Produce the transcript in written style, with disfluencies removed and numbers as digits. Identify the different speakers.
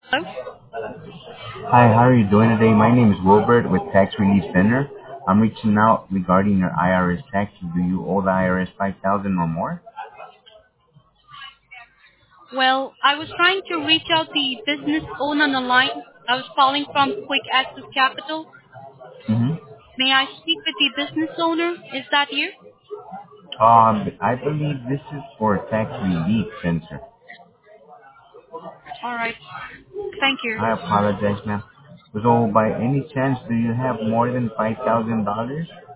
Speaker 1: Hello?
Speaker 2: Hi, how are you doing today? My name is Wilbert with Tax Relief Center. I'm reaching out regarding your IRS taxes. Do you owe the IRS 5000 or more?
Speaker 1: Well, I was trying to reach out the business owner on the line. I was calling from Quick Access Capital.
Speaker 2: Mm-hmm.
Speaker 1: May I speak with the business owner? Is that you?
Speaker 2: I believe this is for Tax Relief Center.
Speaker 1: All right. Thank you.
Speaker 2: I apologize, ma'am. So by any chance, do you have more than $5,000?